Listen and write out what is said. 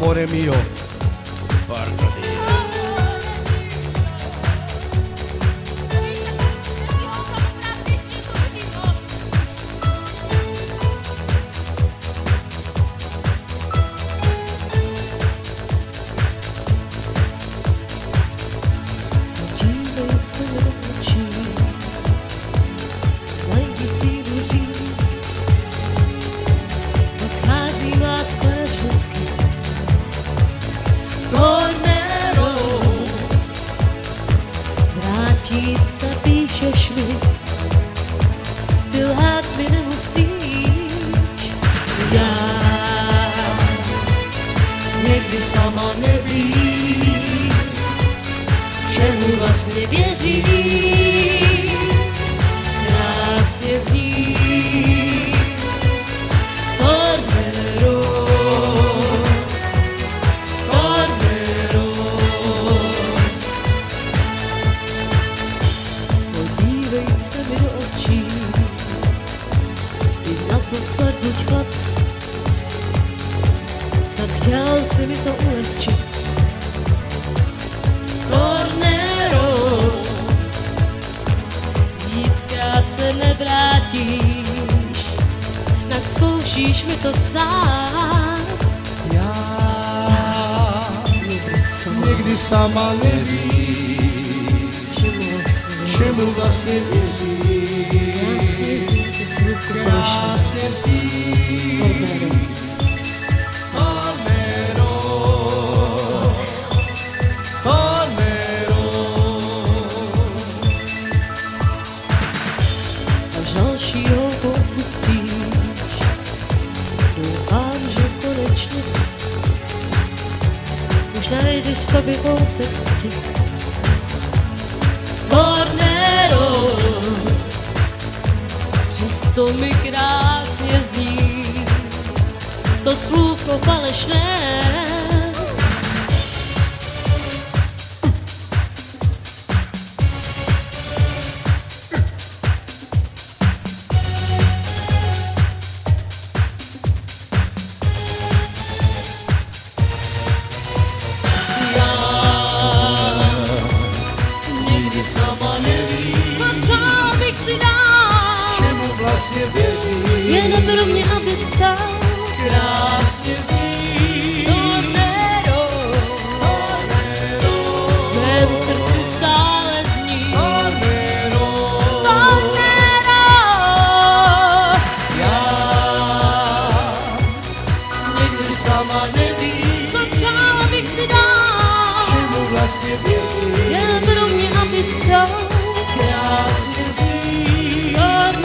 amore mio. Porco Dio. Píšeš mi, ty lhát mi nemusíš. Já někdy sama nevím, čemu vlastně věřím. Krásně zní Cornero, Cornero. Podívej se mi do očí, i naposled buď chlap. Snad chtěl si mi to ulehčit. Cornero, víckrát se nevrátíš, tak zkoušíš mi to psát. Já někdy sama nevím, čemu vlastně věřím. Krásně zní Cornero, Cornero. Až dalšího opustíš, doufám, že konečně už najdeš v sobě kousek cti. Cornero, přesto mi krásně zní to slůvko falešné. Vlastně věřím, Jen pro mě, abys psal. krásně zní Cornero, Cornero, v mém srdci stále zní Cornero. Cornero. Já někdy sama nevím, Co přál bych si dal, čemu vlastně věřím. jen pro mě, abys psal. Krásně zní Cornero.